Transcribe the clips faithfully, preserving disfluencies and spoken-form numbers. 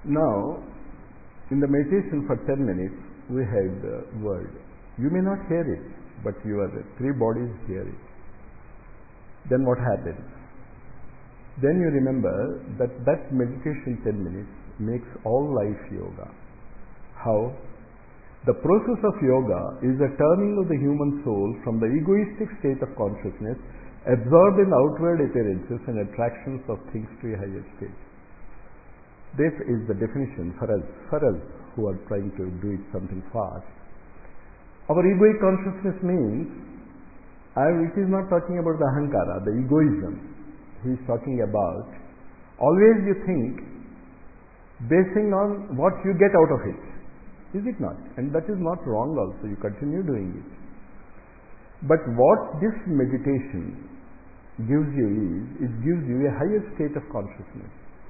Now, in the meditation for ten minutes, we had the word. You may not hear it, but your three bodies hear it. Then what happens? Then you remember that that meditation ten minutes makes all life yoga. How? The process of yoga is a turning of the human soul from the egoistic state of consciousness absorbed in outward appearances and attractions of things to a higher state. This is the definition for us, for us who are trying to do it something fast. Our egoic consciousness means, I, it is not talking about the ahankara, the egoism. He is talking about, always you think, basing on what you get out of it. Is it not? And that is not wrong also, you continue doing it. But what this meditation gives you is, it gives you a higher state of consciousness.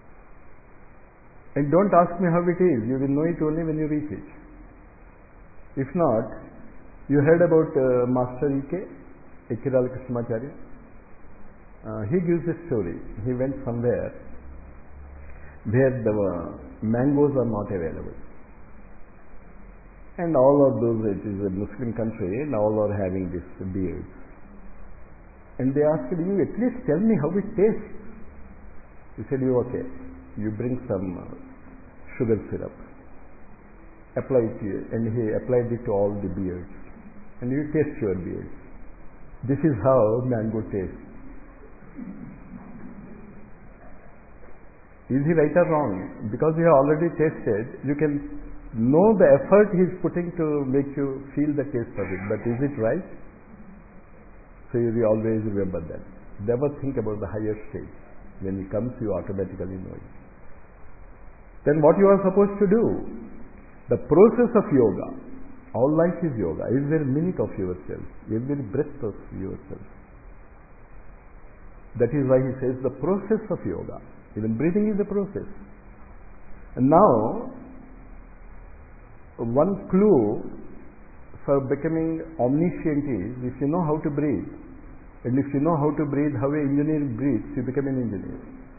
And don't ask me how it is, you will know it only when you reach it. If not, you heard about uh, Master E K, Ekirala Krishnamacharya. Uh, he gives a story. He went somewhere where the uh, mangoes are not available. And all of those, it is a Muslim country, and all are having this beards. And they asked him, you at least tell me how it tastes. He said, you okay, you bring some uh, sugar syrup, apply it to you. And he applied it to all the beards. And you taste your beards. This is how mango tastes. Is he right or wrong? Because you have already tasted, you can know the effort he is putting to make you feel the taste of it. But is it right? So you will always remember that. Never think about the higher state. When it comes, you automatically know it. Then what you are supposed to do? The process of yoga. All life is yoga. Every minute of yourself. Every breath of yourself. That is why he says the process of yoga. Even breathing is a process. And now, one clue for becoming omniscient is, if you know how to breathe, and if you know how to breathe, how an engineer breathes, you become an engineer.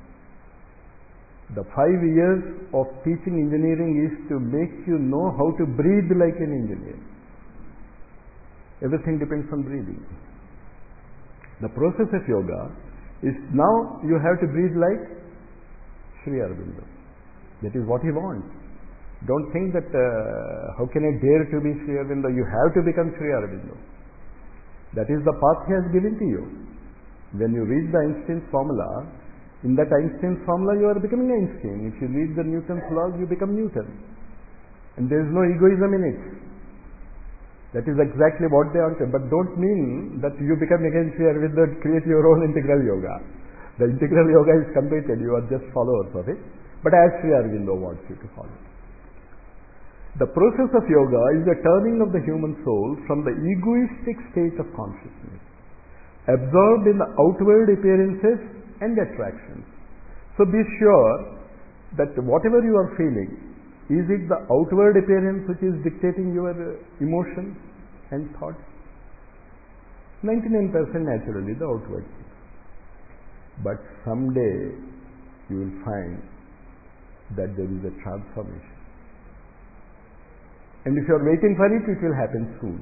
The five years of teaching engineering is to make you know how to breathe like an engineer. Everything depends on breathing. The process of yoga is now you have to breathe like Sri Aurobindo. That is what he wants. Don't think that uh, how can I dare to be Sri Aurobindo? You have to become Sri Aurobindo. That is the path he has given to you. When you read the Einstein's formula, in that Einstein's formula you are becoming Einstein. If you read the Newton's laws, you become Newton. And there is no egoism in it. That is exactly what they want. But don't mean that you become again Sri Aurobindo and create your own integral yoga. The integral yoga is completed, you are just followers of it. But as Sri Aurobindo wants you to follow. The process of yoga is the turning of the human soul from the egoistic state of consciousness, absorbed in the outward appearances and attractions. So be sure that whatever you are feeling, is it the outward appearance which is dictating your emotions and thoughts? ninety-nine percent naturally the outward. But someday you will find that there is a transformation. And if you are waiting for it, it will happen soon.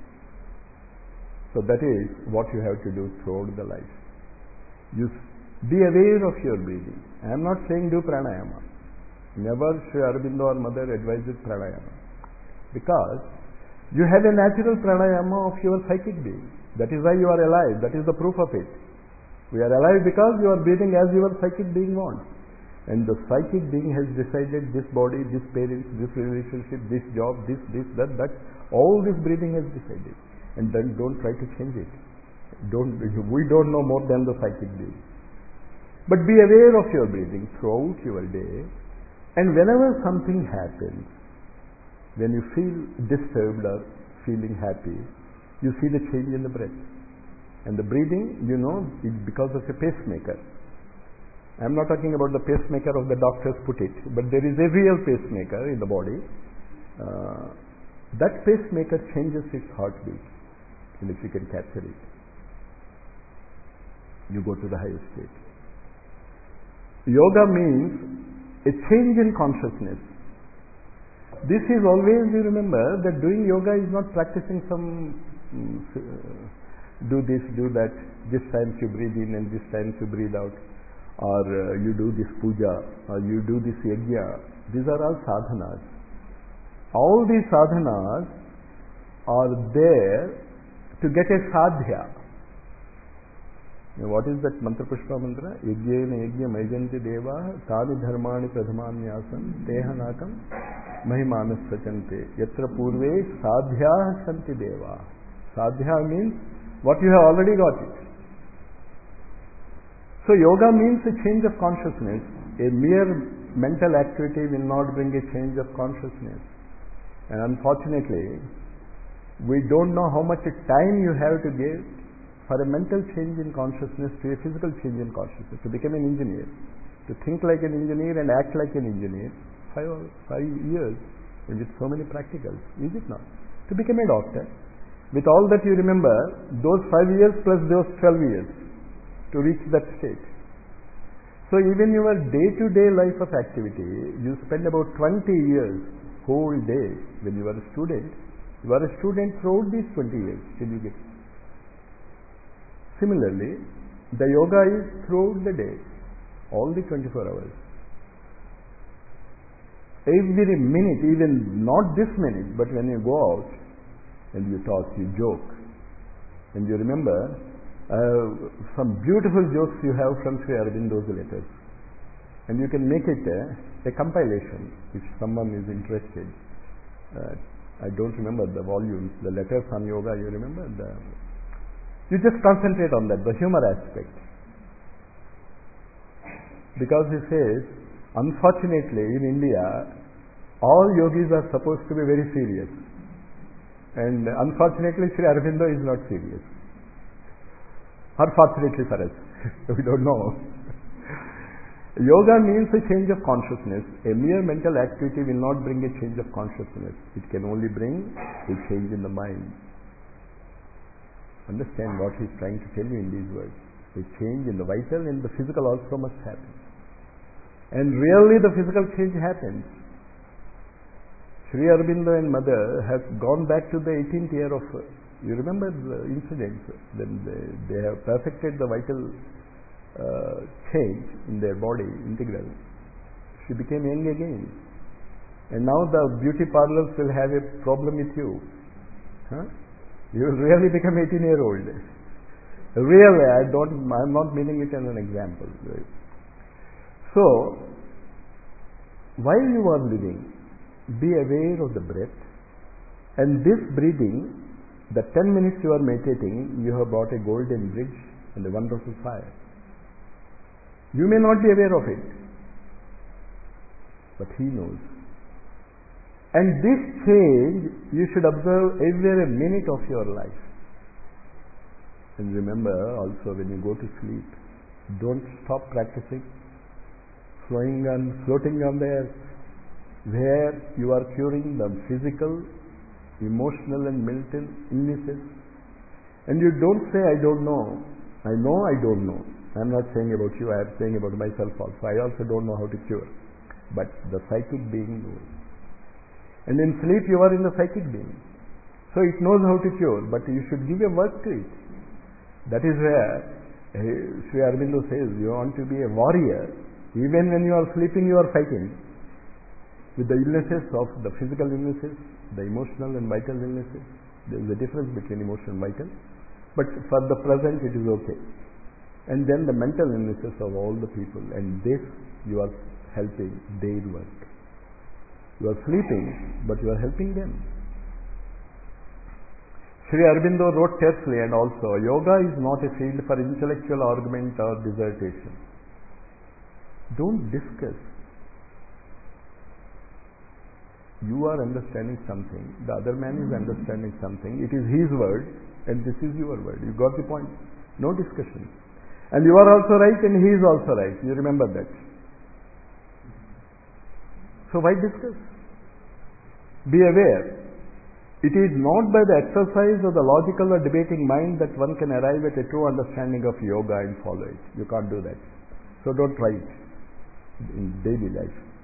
So that is what you have to do throughout the life. You be aware of your breathing. I am not saying do pranayama. Never Sri Aurobindo or Mother advises pranayama. Because you have a natural pranayama of your psychic being. That is why you are alive. That is the proof of it. We are alive because you are breathing as your psychic being wants. And the psychic being has decided this body, this parents, this relationship, this job, this, this, that, that. All this breathing has decided. And then don't try to change it. Don't, we don't know more than the psychic being. But be aware of your breathing throughout your day. And whenever something happens, when you feel disturbed or feeling happy, you see the change in the breath. And the breathing, you know, is because of a pacemaker. I am not talking about the pacemaker of the doctors put it, but there is a real pacemaker in the body. Uh, that pacemaker changes its heartbeat. And if you can capture it, you go to the highest state. Yoga means a change in consciousness. This is always, you remember, that doing yoga is not practicing some uh, do this, do that, this time you breathe in and this time you breathe out, or uh, you do this puja, or you do this yajna. These are all sadhanas. All these sadhanas are there to get a sadhya. What is that mantra pushpa mantra? Yajnena yajna maijanti deva tani dharmani pradhamanyasam tehanakam mahimanas sachante yatra purve sadhya santi deva. Sadhya means what you have already got it. So yoga means a change of consciousness. A mere mental activity will not bring a change of consciousness. And unfortunately, we don't know how much time you have to give for a mental change in consciousness to a physical change in consciousness. To become an engineer, to think like an engineer and act like an engineer, five, five years and with so many practicals, is it not? To become a doctor, with all that you remember, those five years plus those twelve years to reach that state. So even your day-to-day life of activity, you spend about twenty years, whole day, when you are a student. You are a student throughout these twenty years till you get. Similarly, the yoga is throughout the day, all the twenty-four hours. Every minute, even not this minute, but when you go out and you talk, you joke, and you remember uh, some beautiful jokes you have from Sri Aurobindo's letters. And you can make it a, a compilation if someone is interested. Uh, I don't remember the volumes, the letters on yoga, you remember? The, you just concentrate on that, the humor aspect. Because he says, unfortunately in India, all yogis are supposed to be very serious. And unfortunately Sri Aurobindo is not serious. Or fortunately for us, we don't know. Yoga means a change of consciousness. A mere mental activity will not bring a change of consciousness. It can only bring a change in the mind. Understand what he is trying to tell you in these words. A change in the vital and the physical also must happen. And really the physical change happens. Sri Aurobindo and Mother have gone back to the eighteenth year of, you remember the incidents, then they, they have perfected the vital uh, change in their body, integral. She became young again. And now the beauty parlors will have a problem with you. Huh? You will really become eighteen year old. Really, I don't, I'm not meaning it as an example. Right? So, while you are living, be aware of the breath, and this breathing, the ten minutes you are meditating, you have brought a golden bridge and a wonderful fire. You may not be aware of it, but he knows. And this change you should observe every minute of your life. And remember also, when you go to sleep, don't stop practicing, flowing on, floating on the air, where you are curing the physical, emotional and mental illnesses. And you don't say, I don't know. I know I don't know. I'm not saying about you, I am saying about myself also. I also don't know how to cure. But the psychic being knows. And in sleep you are in the psychic being. So it knows how to cure, but you should give a work to it. That is where uh, Sri Aurobindo says, you want to be a warrior. Even when you are sleeping, you are fighting with the illnesses of the physical illnesses, the emotional and vital illnesses. There is a difference between emotional and vital. But for the present it is okay. And then the mental illnesses of all the people. And this you are helping their work. You are sleeping, but you are helping them. Sri Aurobindo wrote tersely and also, yoga is not a field for intellectual argument or dissertation. Don't discuss. You are understanding something, the other man is understanding something. It is his word and this is your word. You got the point? No discussion. And you are also right and he is also right. You remember that. So why discuss? Be aware. It is not by the exercise of the logical or debating mind that one can arrive at a true understanding of yoga and follow it. You can't do that. So don't try it in daily life.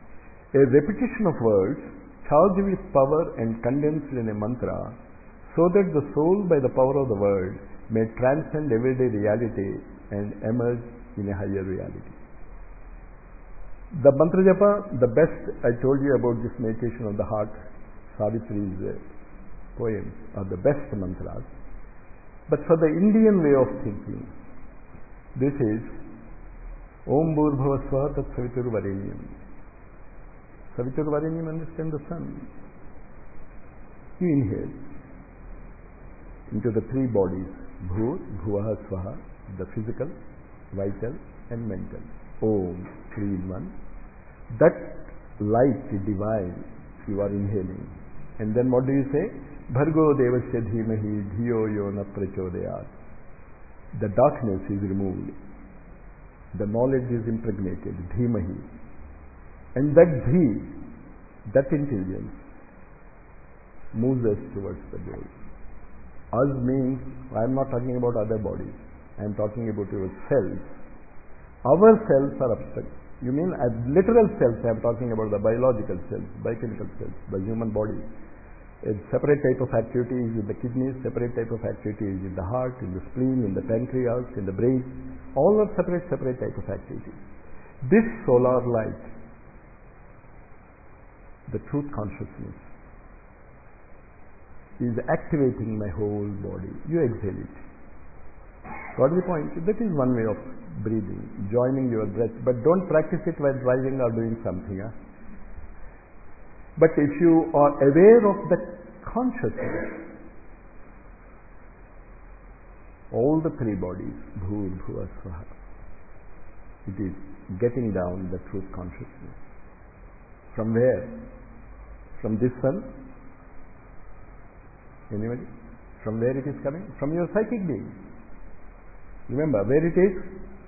A repetition of words charged with power and condensed in a mantra, so that the soul, by the power of the word, may transcend everyday reality and emerge in a higher reality. The mantra japa, the best, I told you about this meditation of the heart, Savitri's poems are the best mantras. But for the Indian way of thinking, this is Om Bhurbhuva Swaha Tat Savitur Varenyam. Savitur Varenyam, understand the sun. You inhale into the three bodies, Bhur, Bhuvaha, Swaha, the physical, vital and mental. Om, three in one. That light divine you are inhaling. And then what do you say? Bhargo devasya dhimahi dhiyo yo na prachodayat. The darkness is removed. The knowledge is impregnated. Dhimahi. And that dhi, that intelligence, moves us towards the goal. Us means, I am not talking about other bodies. I am talking about your cells. Our cells are abstract. You mean a literal cells? I am talking about the biological cells, biochemical cells, the human body. A separate type of activity is in the kidneys, separate type of activity is in the heart, in the spleen, in the pancreas, in the brain. All are separate, separate type of activity. This solar light, the truth consciousness, is activating my whole body. You exhale it. Got the point? That is one way of breathing, joining your breath. But don't practice it while driving or doing something. Huh? But if you are aware of the consciousness, all the three bodies, Bhur, Bhuva, Swaha, it is getting down the truth consciousness. From where? From this sun? Anybody? From where it is coming? From your psychic being. Remember where it is?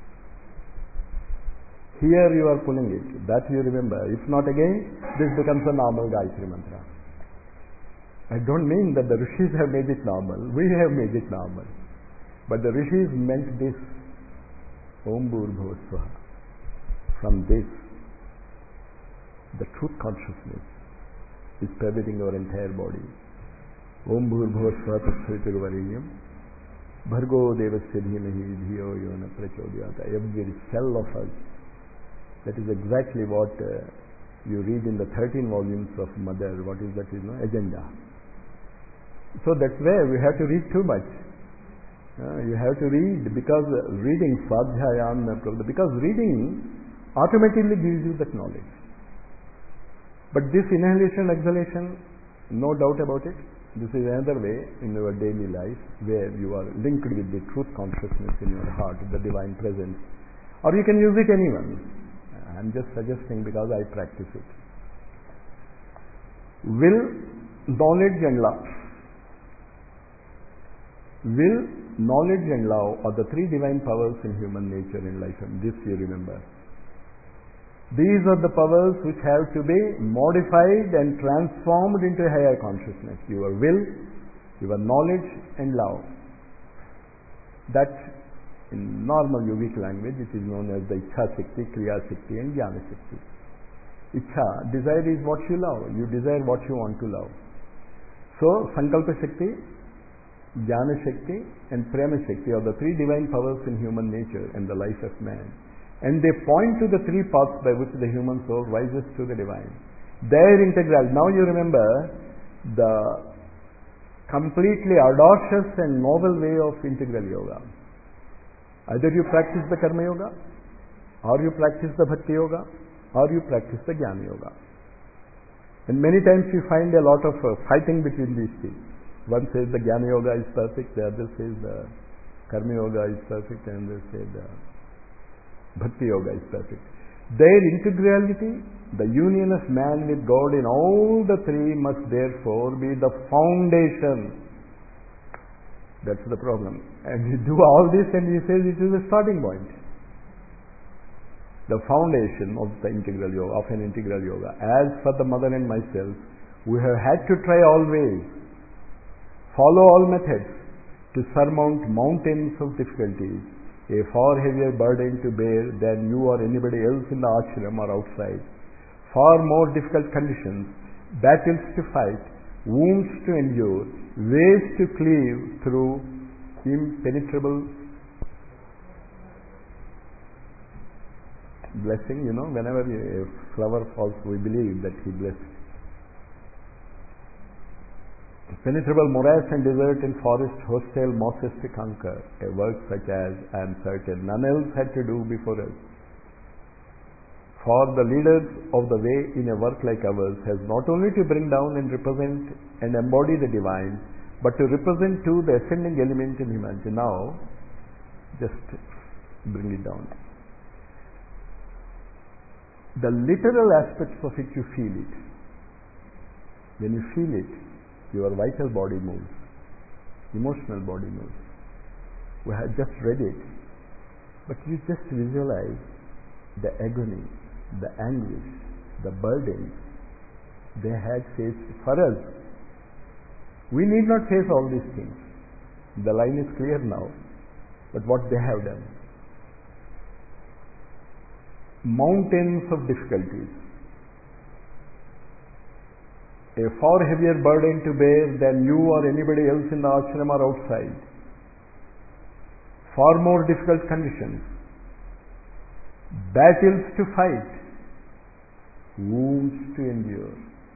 Here you are pulling it. That you remember. If not again, this becomes a normal Gayatri Mantra. I don't mean that the Rishis have made it normal. We have made it normal. But the Rishis meant this. Om Bhurbhuva Swaha. From this, the truth consciousness is pervading our entire body. Om Bhurbhuva Swaha Tat Savitur Varenyam. Bhargo devasya dhimahi dhiyo yo na prachodayat. Every cell of us. That is exactly what uh, you read in the thirteen volumes of Mother. What is that? You know, agenda. So that's where we have to read too much. Uh, you have to read because uh, reading Swadhyayam, because reading automatically gives you that knowledge. But this inhalation, exhalation, no doubt about it. This is another way in your daily life where you are linked with the truth consciousness in your heart, the divine presence. Or you can use it anyone. I'm just suggesting because I practice it. Will, knowledge and love. Will, knowledge and love are the three divine powers in human nature and life, and this you remember. These are the powers which have to be modified and transformed into a higher consciousness. Your will, your knowledge and love. That in normal yogic language it is known as the Ichha Shakti, Kriya Shakti and Jnana Shakti. Ichha, desire is what you love. You desire what you want to love. So, Sankalpa Shakti, Jnana Shakti and Prema Shakti are the three divine powers in human nature and the life of man. And they point to the three paths by which the human soul rises to the divine. Their integral. Now you remember the completely audacious and noble way of integral yoga. Either you practice the Karma Yoga, or you practice the Bhakti Yoga, or you practice the Jnana Yoga. And many times you find a lot of uh, fighting between these two. One says the Jnana Yoga is perfect, the other says the Karma Yoga is perfect, and they say the Bhakti Yoga is perfect. Their integrality, the union of man with God in all the three must therefore be the foundation. That's the problem. And you do all this and he says it is a starting point. The foundation of the integral yoga, of an integral yoga. As for the mother and myself, we have had to try all ways, follow all methods to surmount mountains of difficulties, a far heavier burden to bear than you or anybody else in the ashram or outside. far more difficult conditions, battles to fight, wounds to endure, ways to cleave through impenetrable blessing. You know, whenever a flower falls, we believe that he blessed. Penetrable morass and desert and forest, hostile mosses to conquer, a work such as I am certain none else had to do before us. For the leaders of the way in a work like ours has not only to bring down and represent and embody the divine, but to represent too the ascending element in humanity. Now, just bring it down. The literal aspects of it, you feel it. When you feel it, your vital body moves, emotional body moves. We have just read it, but you just visualize the agony, the anguish, the burden they had faced for us. We need not face all these things. The line is clear now, but what they have done. Mountains of difficulties. A far heavier burden to bear than you or anybody else in the ashram or outside. Far more difficult conditions. Battles to fight. Wounds to endure.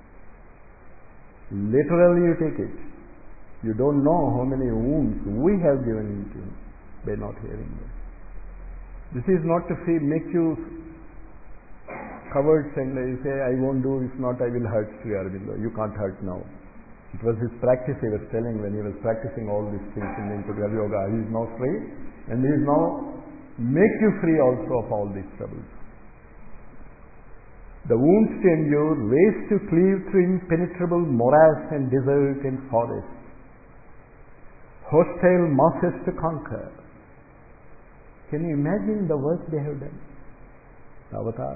Literally you take it. You don't know how many wounds we have given into him by not hearing them. This is not to see, make you covered and you say, I won't do, if not I will hurt Sri Aurobindo. You can't hurt now. It was his practice he was telling when he was practicing all these things in the integral yoga. He is now free and he is now make you free also of all these troubles. The wounds to endure, ways to cleave through impenetrable morass and desert and forest. Hostile masses to conquer. Can you imagine the work they have done? The avatar.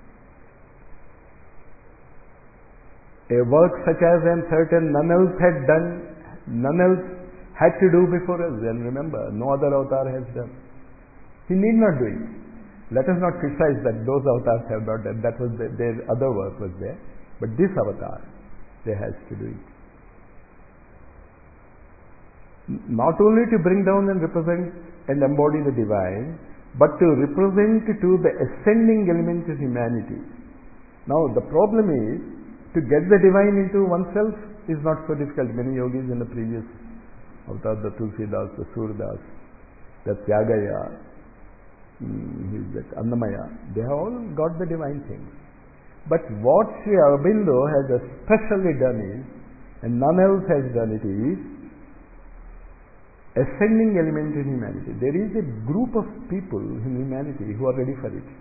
A work such as I am certain none else had done, none else had to do before us. And remember, no other avatar has done. He need not do it. Let us not criticize that those avatars have not done. That was the, their other work was there. But this avatar, they has to do it. Not only to bring down and represent and embody the divine, but to represent to the ascending element of humanity. Now the problem is, to get the divine into oneself is not so difficult. Many yogis in the previous avatars, the Tulsidas, the Surdas, the Tyagaya, mm, that Annamaya, they have all got the divine things. But what Sri Aurobindo has especially done is, and none else has done it, is ascending element in humanity. There is a group of people in humanity who are ready for it.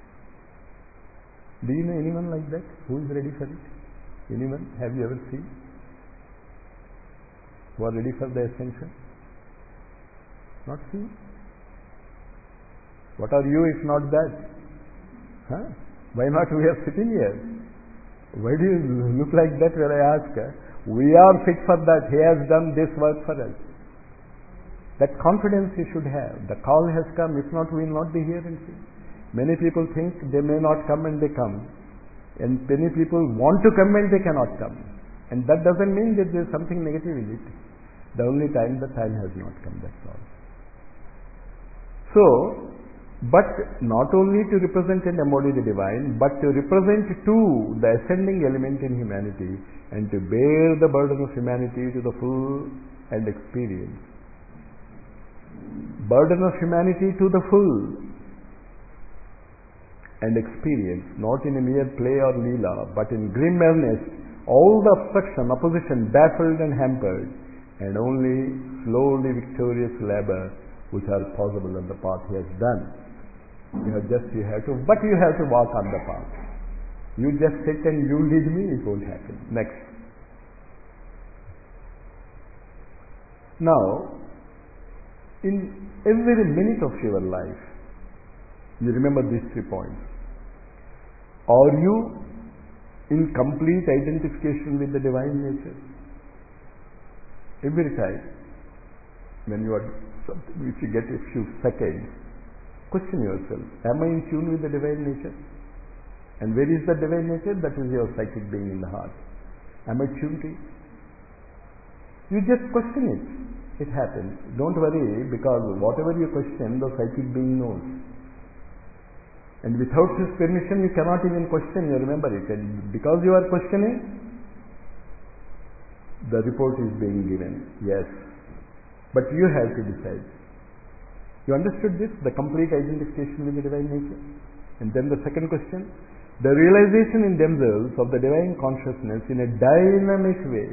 Do you know anyone like that? Who is ready for it? Anyone? Have you ever seen? Who are ready for the ascension? Not seen? What are you if not that? Huh? Why not we are sitting here? Why do you look like that when I ask? Huh? We are fit for that. He has done this work for us. That confidence you should have. The call has come. If not, we will not be here and see. Many people think they may not come and they come. And many people want to come and they cannot come. And that doesn't mean that there is something negative in it. The only time the time has not come, that's all. So, but not only to represent and embody the divine, but to represent too the ascending element in humanity and to bear the burden of humanity to the full and experience. Burden of humanity to the full and experience, not in a mere play or leela, but in grim earnest, all the obstruction, opposition, baffled and hampered, and only slowly victorious labor which are possible on the path he has done. You have just, you have to, but you have to walk on the path. You just sit and you lead me, it won't happen. Next. Now, in every minute of your life, you remember these three points. Are you in complete identification with the divine nature? Every time when you are something, if you get a few seconds, question yourself, am I in tune with the divine nature? And where is the divine nature? That is your psychic being in the heart. Am I tuned to it? You just question it. It happens. Don't worry, because whatever you question, the psychic being knows. And without his permission, you cannot even question, you remember it. And because you are questioning, the report is being given. Yes. But you have to decide. You understood this? The complete identification with the divine nature. And then the second question, the realization in themselves of the divine consciousness in a dynamic way.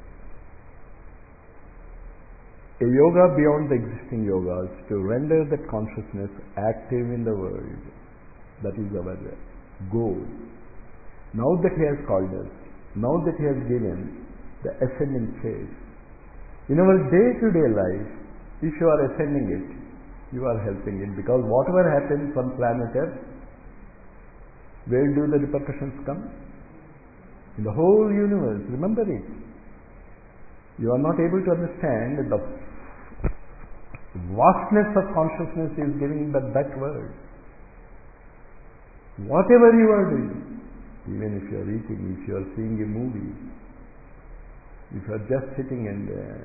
A yoga beyond the existing yogas to render that consciousness active in the world. That is our goal. Now that he has called us, now that he has given the ascending phase, in our day-to-day life, if you are ascending it, you are helping it, because whatever happens on planet Earth, where do the repercussions come? In the whole universe, remember it. You are not able to understand that the vastness of consciousness is giving that, that word. Whatever you are doing, even if you are eating, if you are seeing a movie, if you are just sitting and uh,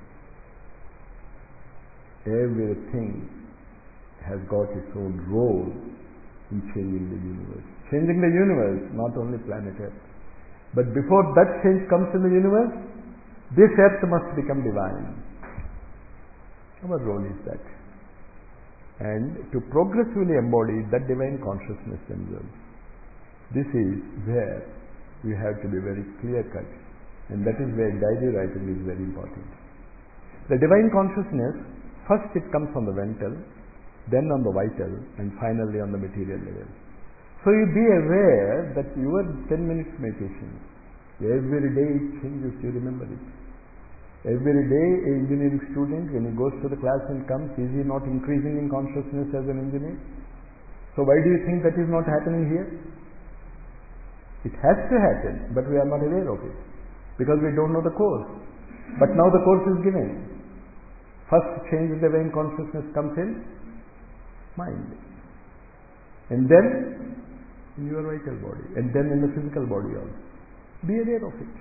everything has got its own role in changing the universe. Changing the universe, not only planet Earth. But before that change comes in the universe, this Earth must become divine. Our role is that. And to progressively embody that divine consciousness themselves. This is where we have to be very clear-cut. And that is where diary writing is very important. The divine consciousness, first it comes on the mental, then on the vital, and finally on the material level. So you be aware that your ten minutes meditation, every day it changes, you remember it. Every day an engineering student, when he goes to the class and comes, is he not increasing in consciousness as an engineer? So why do you think that is not happening here? It has to happen, but we are not aware of it, because we don't know the course. But now the course is given. First change in divine consciousness comes in mind, and then in your vital body, and then in the physical body also. Be aware of it.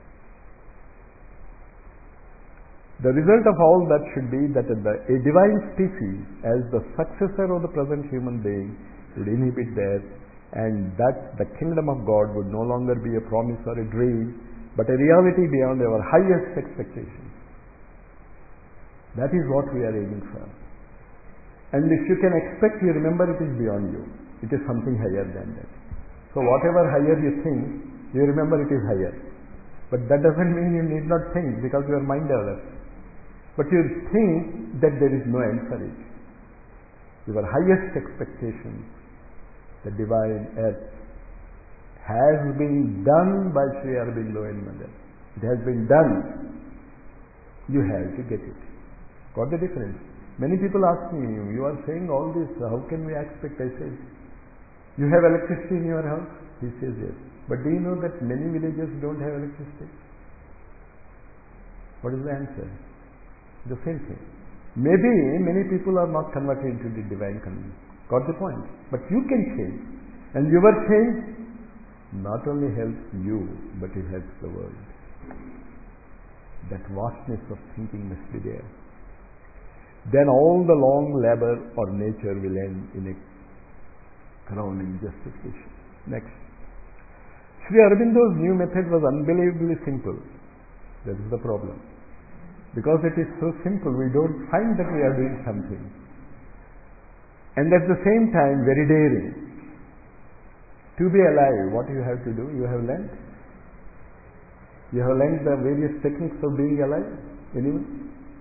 The result of all that should be that the, a divine species, as the successor of the present human being, would inhabit there, and that the kingdom of God would no longer be a promise or a dream, but a reality beyond our highest expectations. That is what we are aiming for. And if you can expect, you remember it is beyond you. It is something higher than that. So whatever higher you think, you remember it is higher. But that doesn't mean you need not think, because your mind develops. But you think that there is no end for it. Your highest expectation, the divine earth, has been done by Sri Aurobindo and Mother. It has been done. You have to get it. Got the difference? Many people ask me, you are saying all this, how can we expect? I say, you have electricity in your house? He says yes. But do you know that many villages don't have electricity? What is the answer? The same thing. Maybe many people are not converted into the divine community. Got the point? But you can change. And your change not only helps you, but it helps the world. That vastness of thinking must be there. Then all the long labor or nature will end in a crowning justification. Next. Sri Aurobindo's new method was unbelievably simple. That is the problem. Because it is so simple, we don't find that we are doing something. And at the same time, very daring. To be alive, what you have to do? You have learned? You have learned the various techniques of being alive? Anyone?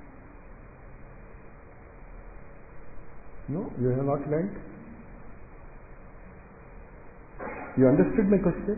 No, you have not learned? You understood my question?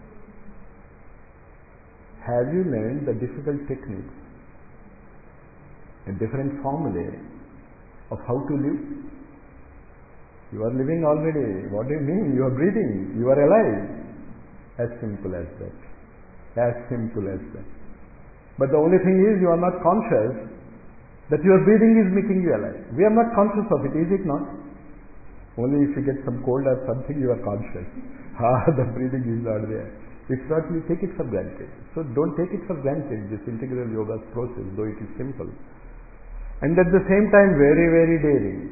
Have you learned the difficult techniques and different formulae of how to live? You are living already. What do you mean? You are breathing. You are alive. As simple as that. As simple as that. But the only thing is, you are not conscious that your breathing is making you alive. We are not conscious of it, is it not? Only if you get some cold or something, you are conscious. Ah, the breathing is not there. It's not, you take it for granted. So don't take it for granted, this integral yoga's process, though it is simple. And at the same time, very, very daring.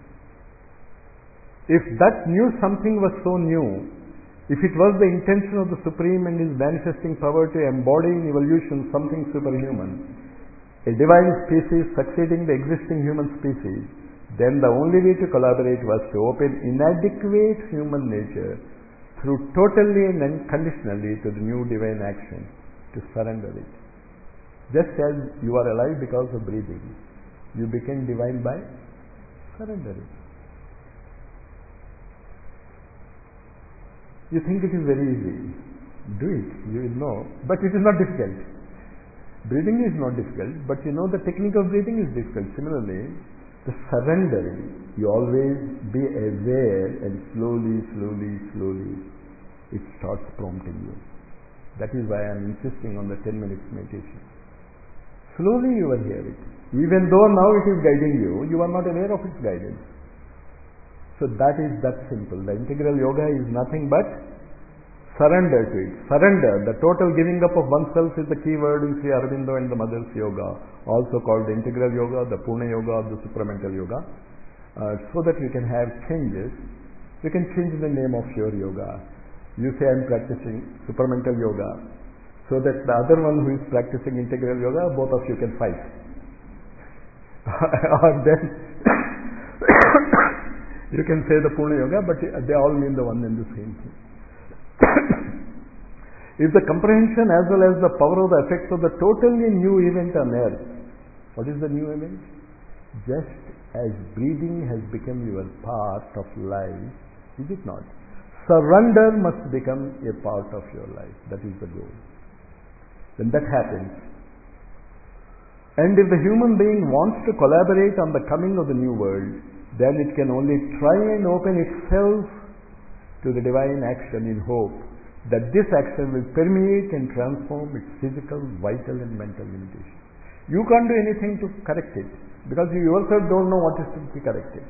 If that new something was so new, if it was the intention of the Supreme and His manifesting power to embody in evolution something superhuman, a divine species succeeding the existing human species, then the only way to collaborate was to open inadequate human nature through totally and unconditionally to the new divine action, to surrender it. Just as you are alive because of breathing, you became divine by surrendering. You think it is very easy. Do it, you will know. But it is not difficult. Breathing is not difficult, but you know the technique of breathing is difficult. Similarly, the surrendering, you always be aware and slowly, slowly, slowly, it starts prompting you. That is why I am insisting on the ten minutes meditation. Slowly you will hear it. Even though now it is guiding you, you are not aware of its guidance. So that is that simple. The integral yoga is nothing but surrender to it. Surrender, the total giving up of oneself is the key word in Sri Aurobindo and the Mother's Yoga, also called the integral yoga, the Purna yoga, or the supramental yoga. Uh, so that you can have changes. You can change the name of your yoga. You say, I am practicing supramental yoga, so that the other one who is practicing integral yoga, both of you can fight. Or then you can say the Purna yoga, but they all mean the one and the same thing. If the comprehension as well as the power of the effects of the totally new event on earth, what is the new event? Just as breathing has become your part of life, is it not? Surrender must become a part of your life. That is the goal. When that happens, and if the human being wants to collaborate on the coming of the new world, then it can only try and open itself to the divine action in hope that this action will permeate and transform its physical, vital and mental limitation. You can't do anything to correct it, because you yourself don't know what is to be corrected.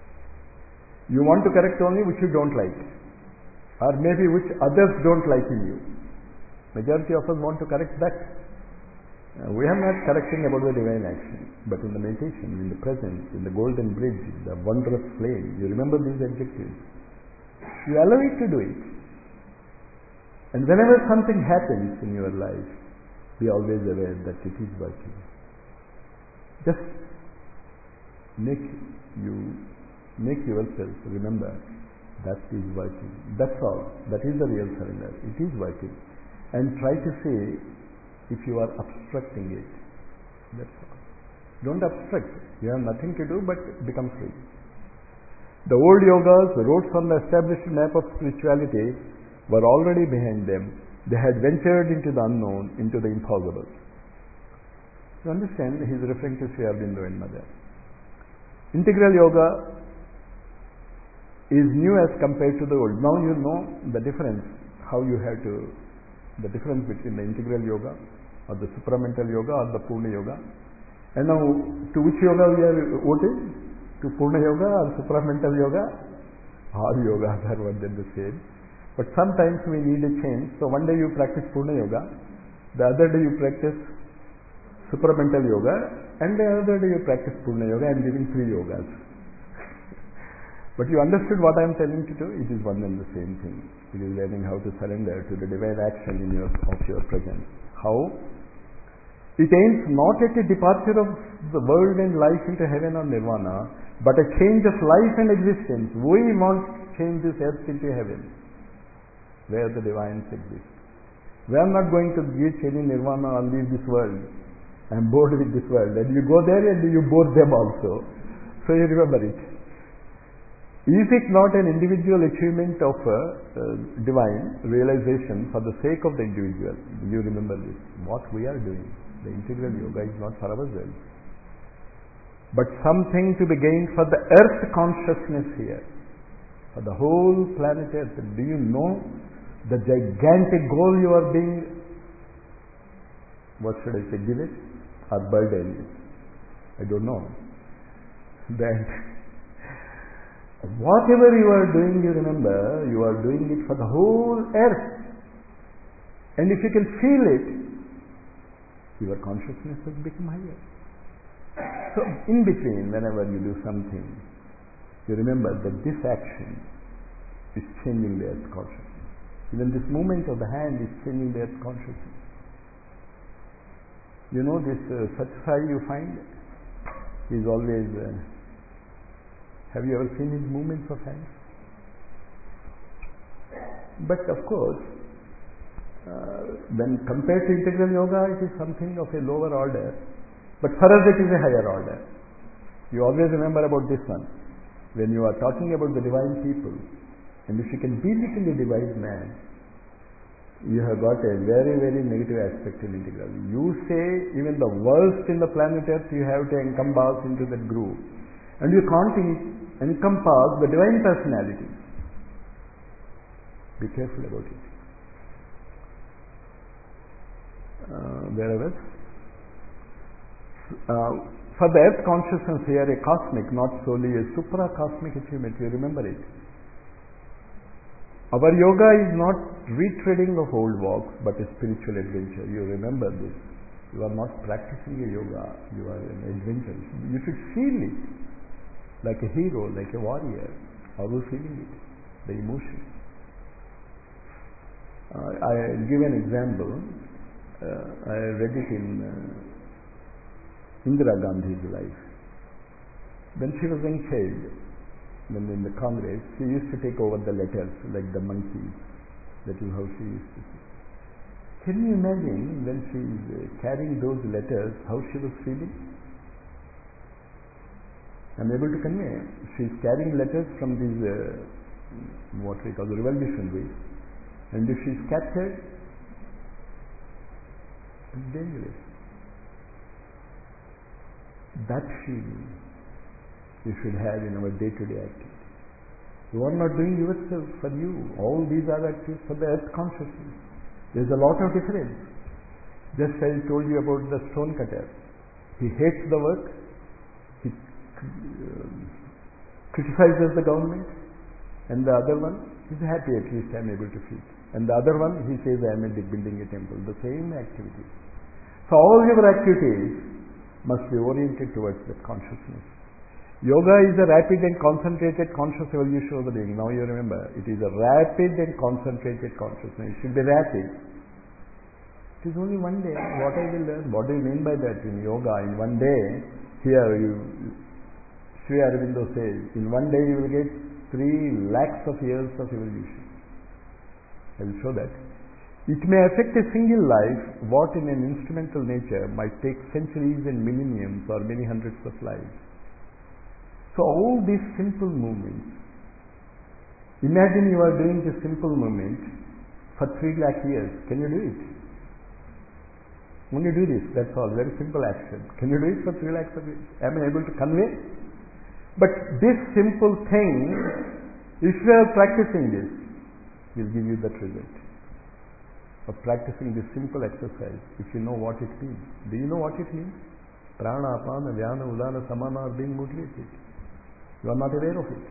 You want to correct only which you don't like, or maybe which others don't like in you. Majority of us want to correct that. Uh, we are not correcting about the divine action, but in the meditation, in the presence, in the golden bridge, the wondrous flame, you remember these adjectives. You allow it to do it. And whenever something happens in your life, be always aware that it is working. Just make you, make yourself remember that is working. That's all. That is the real surrender. It is working. And try to see if you are obstructing it. That's all. Don't obstruct. You have nothing to do but become free. The old yogas wrote on the established map of spirituality were already behind them. They had ventured into the unknown, into the impossible. You understand? He is referring to Sri Aurobindo and Mother. Integral yoga is new as compared to the old. Now you know the difference, how you have to, the difference between the integral yoga or the supramental yoga or the Purna yoga. And now, to which yoga we are voted? To Purna yoga or supramental yoga? All yogas are one and the same. But sometimes we need a change. So one day you practice Purna yoga, the other day you practice supramental yoga, and the other day you practice Purna yoga. I am giving three yogas. But you understood what I am telling you to do? It is one and the same thing. It is learning how to surrender to the divine action in your, of your presence. How? It aims not at a departure of the world and life into heaven or nirvana, but a change of life and existence. We want to change this earth into heaven, where the divines exist. We are not going to reach any nirvana or leave this world. I am bored with this world. And you go there and you bore them also. So you remember it. Is it not an individual achievement of uh, uh, divine realization for the sake of the individual? You remember this. What we are doing, the integral yoga is not for ourselves, but something to be gained for the earth consciousness here, for the whole planet Earth. Do you know the gigantic goal you are being, what should I say, give it or burden? I don't know. That Whatever you are doing, you remember, you are doing it for the whole earth. And if you can feel it, your consciousness has become higher. So in between, whenever you do something, you remember that this action is changing the earth's consciousness. Even this movement of the hand is changing the earth's consciousness. You know this uh, Satsai you find? He is always... Uh, have you ever seen his movements of hands? But of course, uh, when compared to integral yoga, it is something of a lower order. But for us it is a higher order. You always remember about this one. When you are talking about the divine people, and if you can be little a divine man, you have got a very, very negative aspect in integral. You say even the worst in the planet Earth you have to encompass into that group. And you can't encompass the divine personality. Be careful about it. Uh, where else? Uh, for the earth consciousness here, a cosmic, not solely a supra-cosmic achievement. You remember it. Our yoga is not retreading of old walks, but a spiritual adventure. You remember this. You are not practicing a yoga. You are an adventure. You should feel it. Like a hero, like a warrior. How are you feeling it? The emotion. Uh, I give an example. Uh, I read it in uh, Indira Gandhi's life. When she was young child, when in the Congress, she used to take over the letters like the monkeys. That is how she used to say. Can you imagine when she is uh, carrying those letters, how she was feeling? I am able to convey. She is carrying letters from these, uh, what we call the revolutionaries. And if she is captured, it's dangerous. That feeling you should have in our day-to-day activity. You are not doing yourself for you. All these are activities for the earth consciousness. There is a lot of difference. Just as I told you about the stone cutter. He hates the work. He uh, criticizes the government. And the other one is happy, at least I am able to feel. And the other one, he says, I am building a temple. The same activity. So all your activities must be oriented towards that consciousness. Yoga is a rapid and concentrated conscious evolution of the being. Now you remember, it is a rapid and concentrated consciousness. It should be rapid. It is only one day. What I will learn? What do you mean by that in yoga? In one day, here you, Sri Aurobindo says, in one day you will get three lakhs of years of evolution. I will show that. It may affect a single life, what in an instrumental nature might take centuries and millenniums or many hundreds of lives. So all these simple movements, imagine you are doing this simple movement for three lakh years. Can you do it? Only do this, that's all, very simple action. Can you do it for three lakhs of years? Am I able to convey? But this simple thing, if you are practicing this, will give you that result of practicing this simple exercise. If you know what it means. Do you know what it means? Prana, apana, vyana, udana, samana are being motivated. You are not aware of it.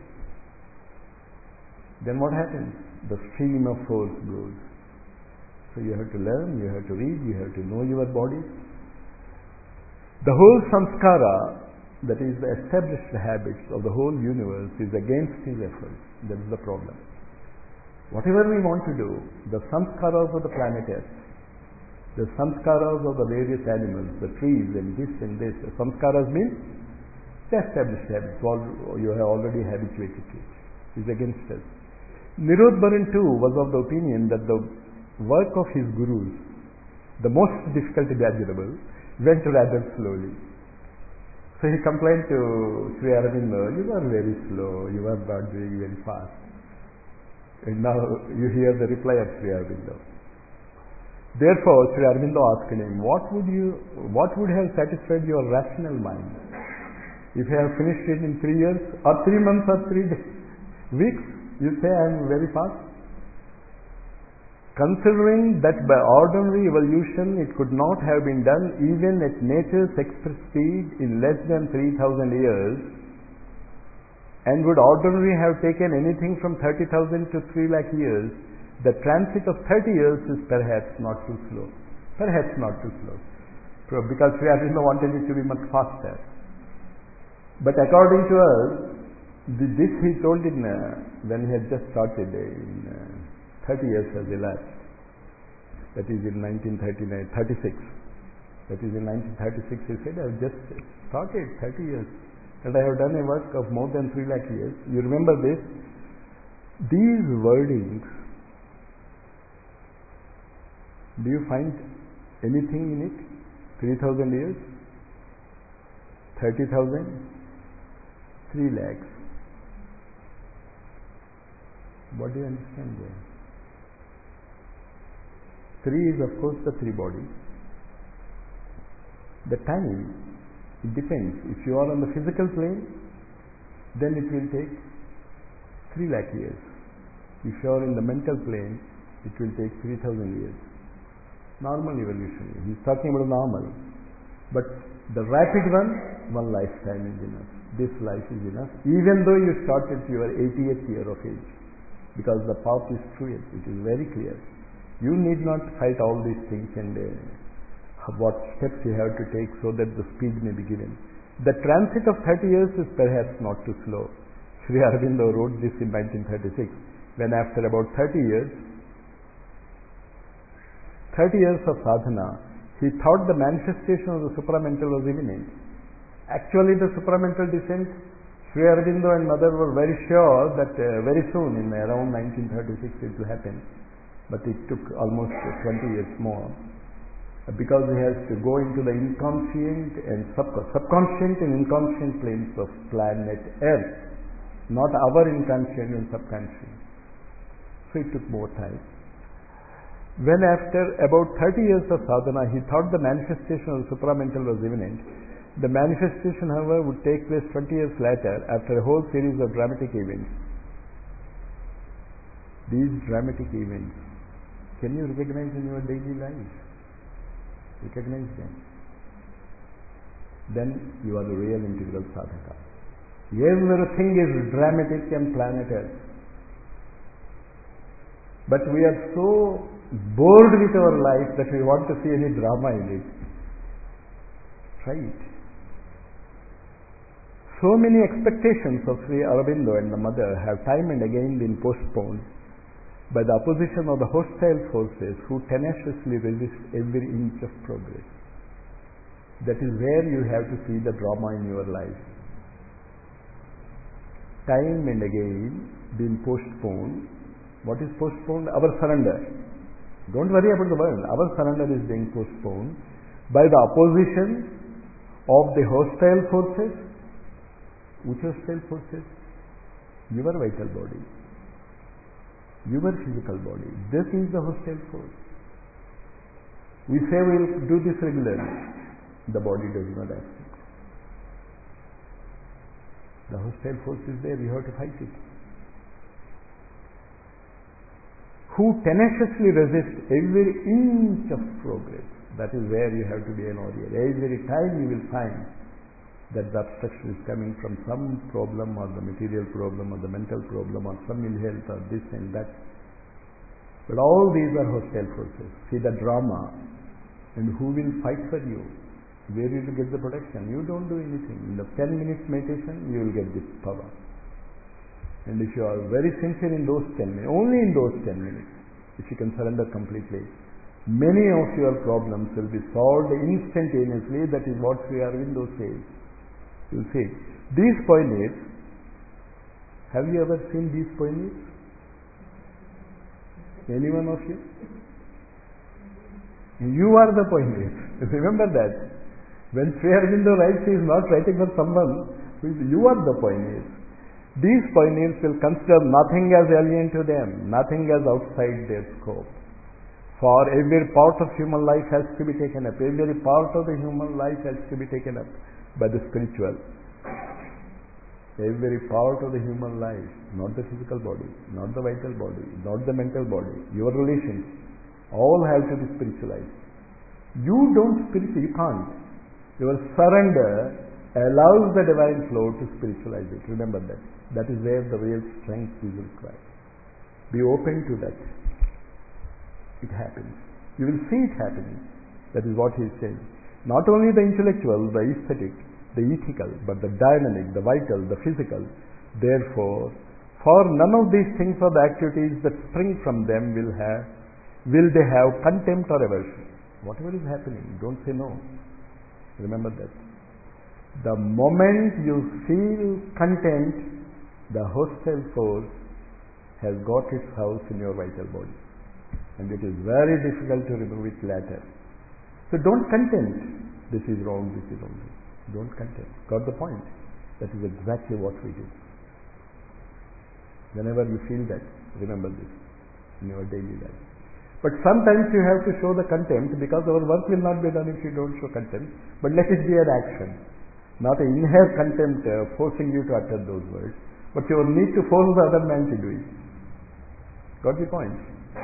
Then what happens? The stream of force goes. So you have to learn, you have to read, you have to know your body. The whole samskara, that is the established habits of the whole universe, is against his efforts. That is the problem. Whatever we want to do, the samskaras of the planet Earth, the samskaras of the various animals, the trees and this and this, the samskaras mean the established habits, all you have already habituated to it, is against us. Nirodh Baran too was of the opinion that the work of his gurus, the most difficult imaginable, went rather slowly. So he complained to Sri Aurobindo, you are very slow, you are not doing very fast. And now you hear the reply of Sri Aurobindo. Therefore, Sri Aurobindo asked him, what would you, what would have satisfied your rational mind? If you have finished it in three years, or three months, or three days, weeks, you say I am very fast? Considering that by ordinary evolution it could not have been done even at nature's express speed in less than three thousand years, and would ordinarily have taken anything from thirty thousand to three lakh years, the transit of thirty years is perhaps not too slow. Perhaps not too slow. Because Sri Aurobindo wanted it to be much faster. But according to us, this he told in, uh, when he had just started, uh, in uh, thirty years has elapsed. That is in nineteen thirty-nine, thirty-six. That is in nineteen thirty-six he said, I have just started thirty years. And I have done a work of more than three lakh years. You remember this? These wordings, do you find anything in it? three thousand years? thirty thousand? three lakhs. What do you understand there? Three is of course the three bodies. The time, it depends. If you are on the physical plane, then it will take three lakh years. If you are in the mental plane, it will take three thousand years. Normal evolution. He is talking about normal. But the rapid one, one lifetime is enough. This life is enough. Even though you start at your eightieth year of age. Because the path is fluid. It is very clear. You need not fight all these things and uh, what steps you have to take so that the speed may be given. The transit of thirty years is perhaps not too slow. Sri Aurobindo wrote this in nineteen thirty-six, when after about thirty years, thirty years of sadhana, he thought the manifestation of the supramental was imminent. Actually, the supramental descent, Sri Aurobindo and Mother were very sure that uh, very soon, in around nineteen thirty-six, it will happen. But it took almost twenty years more. Because he has to go into the inconscient and subconscient, subconscient and inconscient planes of planet Earth, not our inconscient and subconscient. So it took more time. When after about thirty years of sadhana, he thought the manifestation of the supramental was imminent, the manifestation, however, would take place twenty years later after a whole series of dramatic events. These dramatic events, can you recognize in your daily life? Recognize them. Then you are the real integral sadhaka. Everything is dramatic and planet Earth. But we are so bored with our life that we want to see any drama in it. Try it. So many expectations of Sri Aurobindo and the Mother have time and again been postponed by the opposition of the hostile forces who tenaciously resist every inch of progress. That is where you have to see the drama in your life. Time and again been postponed. What is postponed? Our surrender. Don't worry about the world. Our surrender is being postponed by the opposition of the hostile forces. Which hostile forces? Your vital body. Your physical body. This is the hostile force. We say we will do this regularly. The body does not accept. The hostile force is there. We have to fight it. Who tenaciously resist every inch of progress. That is where you have to be an warrior. Every time you will find that the obstruction is coming from some problem or the material problem or the mental problem or some ill health or this and that. But all these are hostile forces. See the drama. And who will fight for you? Where will you get the protection? You don't do anything. In the ten minutes meditation, you will get this power. And if you are very sincere in those ten minutes, only in those ten minutes, if you can surrender completely, many of your problems will be solved instantaneously. That is what Sri Aurobindo says. You will see. These pioneers, have you ever seen these pioneers? Any one of you? You are the pioneers. Remember that. When Sri Aurobindo writes, he is not writing for someone. You are the pioneers. These pioneers will consider nothing as alien to them, nothing as outside their scope. For every part of human life has to be taken up. Every part of the human life has to be taken up by the spiritual. Every part of the human life, not the physical body, not the vital body, not the mental body, your relations, all have to be spiritualized. You don't spiritualize, you can't. Your surrender allows the divine flow to spiritualize it. Remember that. That is where the real strength is required. Be open to that. It happens. You will see it happening. That is what he is saying. Not only the intellectual, the aesthetic, the ethical, but the dynamic, the vital, the physical. Therefore, for none of these things or the activities that spring from them will have, will they have contempt or aversion. Whatever is happening, don't say no. Remember that. The moment you feel contempt, the hostile force has got its house in your vital body. And it is very difficult to remove it later. So don't contempt. This is wrong, this is wrong. Don't contempt. Got the point? That is exactly what we do. Whenever you feel that, remember this in your daily life. But sometimes you have to show the contempt, because our work will not be done if you don't show contempt. But let it be an action. Not an inherent contempt uh, forcing you to utter those words, but your need to force the other man to do it. Got the point?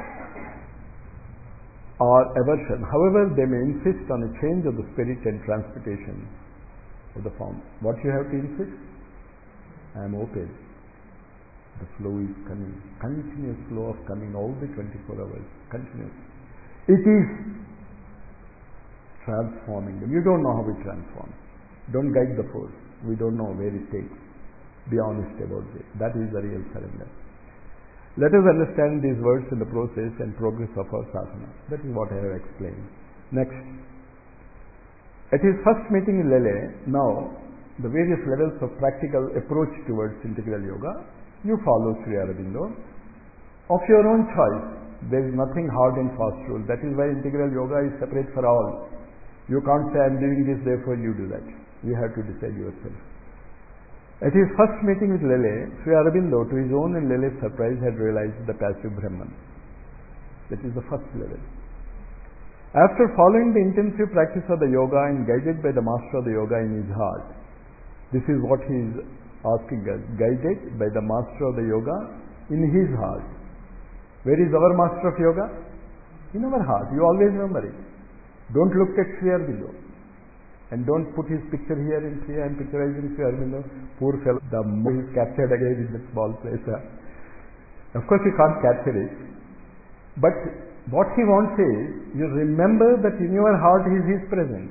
Or aversion. However, they may insist on a change of the spirit and transmutation of the form. What you have to insist? I am open. The flow is coming. Continuous flow of coming all the twenty-four hours. Continuous. It is transforming them. You don't know how it transforms. Don't guide the force. We don't know where it takes. Be honest about it. That is the real surrender. Let us understand these words in the process and progress of our sadhana. That is what I have explained. Next. At his first meeting in Lele, now the various levels of practical approach towards integral yoga, you follow Sri Aurobindo of your own choice. There is nothing hard and fast rule. That is why integral yoga is separate for all. You can't say, I am doing this, therefore you do that. You have to decide yourself. At his first meeting with Lele, Sri Aurobindo, to his own and Lele's surprise, had realized the passive Brahman. That is the first level. After following the intensive practice of the yoga and guided by the master of the yoga in his heart, this is what he is asking us, guided by the master of the yoga in his heart. Where is our master of yoga? In our heart. You always remember it. Don't look at Sri Aurobindo. And don't put his picture here in Sri. I am picturizing Sri Aurobindo. Poor fellow. The more is captured again in that small place. Of course, you can't capture it. But what he wants is, you remember that in your heart is his presence.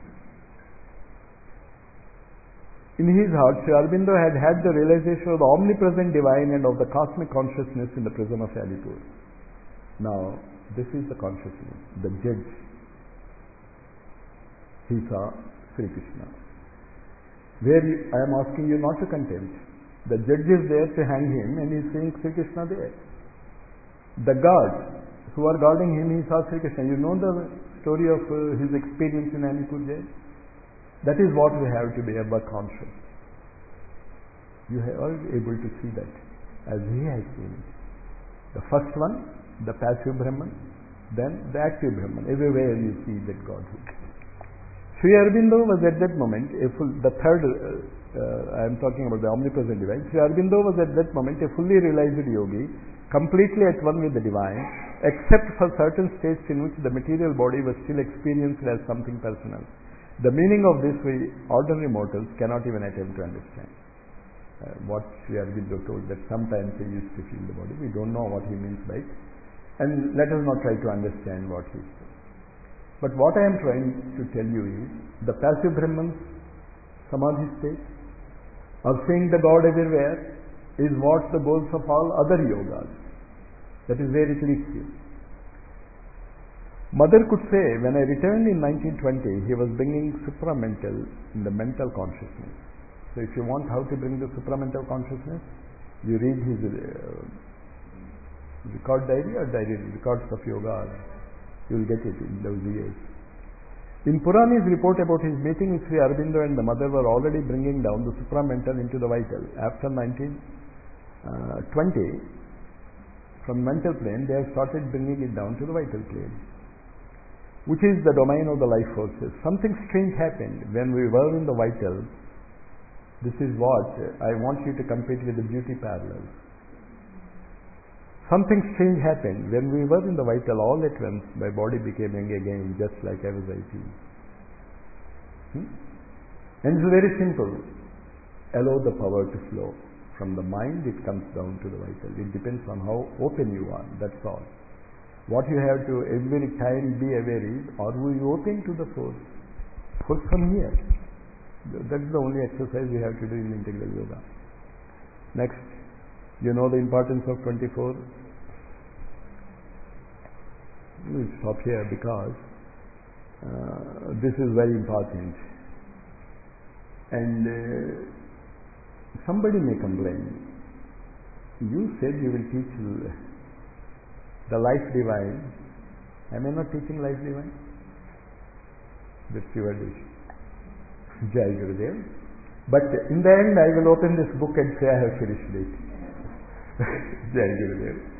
In his heart, Sri Aurobindo had had the realization of the omnipresent divine and of the cosmic consciousness in the prism of Alipur. Now, this is the consciousness, the judge. He saw Sri Krishna. Where you, I am asking you not to contempt. The judge is there to hang him and he is seeing Sri Krishna there. The guards who are guarding him, he saw Sri Krishna. You know the story of uh, his experience in Alipur jail? That is what we have to be ever conscious. You are able to see that as he has seen it. The first one, the passive Brahman, then the active Brahman. Everywhere you see that Godhood. Sri Aurobindo was at that moment, a full, the third, uh, uh, I am talking about the omnipresent divine. Sri Aurobindo was at that moment a fully realized yogi, completely at one with the divine, except for certain states in which the material body was still experienced as something personal. The meaning of this we ordinary mortals cannot even attempt to understand. Uh, what Sri Aurobindo told, that sometimes he used to feel the body. We don't know what he means by it. And let us not try to understand what he said. But what I am trying to tell you is, the passive Brahman, Samadhi state, of seeing the God everywhere, is what the goals of all other yogas. That is where it leads you. Mother could say, when I returned in nineteen twenty, he was bringing supramental in the mental consciousness. So if you want how to bring the supramental consciousness, you read his uh, record diary or diary records of yoga. You will get it in those years. In Purani's report about his meeting with Sri Aurobindo and the mother were already bringing down the supramental into the vital. After nineteen twenty, from mental plane, they have started bringing it down to the vital plane, which is the domain of the life forces. Something strange happened when we were in the vital. This is what I want you to compare with the beauty parallel. Something strange happened when we were in the vital. All at once my body became young again, just like I was eighteen. Hmm? And it's very simple. Allow the power to flow. From the mind it comes down to the vital. It depends on how open you are, that's all. What you have to every time be aware is, are we open to the force? Force from here. That's the only exercise we have to do in integral yoga. Next, you know the importance of twenty-four? We'll stop here because uh, this is very important. And uh, somebody may complain. You said you will teach the life divine. Am I not teaching life divine? That's your dish. Jai Gurudev. But in the end I will open this book and say I have finished it. Jai Gurudev.